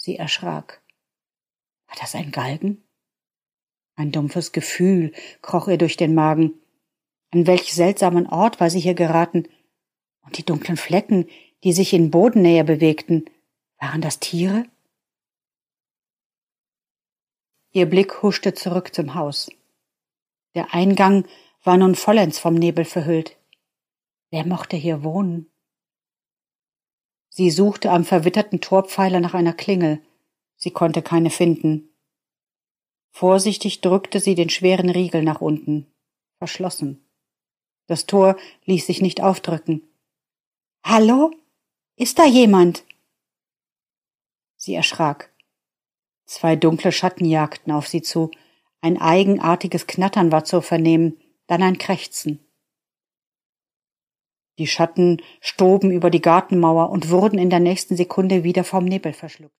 Sie erschrak. War das ein Galgen? Ein dumpfes Gefühl kroch ihr durch den Magen. An welch seltsamen Ort war sie hier geraten? Und die dunklen Flecken, die sich in Bodennähe bewegten, waren das Tiere? Ihr Blick huschte zurück zum Haus. Der Eingang war nun vollends vom Nebel verhüllt. Wer mochte hier wohnen? Sie suchte am verwitterten Torpfeiler nach einer Klingel. Sie konnte keine finden. Vorsichtig drückte sie den schweren Riegel nach unten. Verschlossen. Das Tor ließ sich nicht aufdrücken. »Hallo? Ist da jemand?« Sie erschrak. 2 dunkle Schatten jagten auf sie zu. Ein eigenartiges Knattern war zu vernehmen, dann ein Krächzen. Die Schatten stoben über die Gartenmauer und wurden in der nächsten Sekunde wieder vom Nebel verschluckt.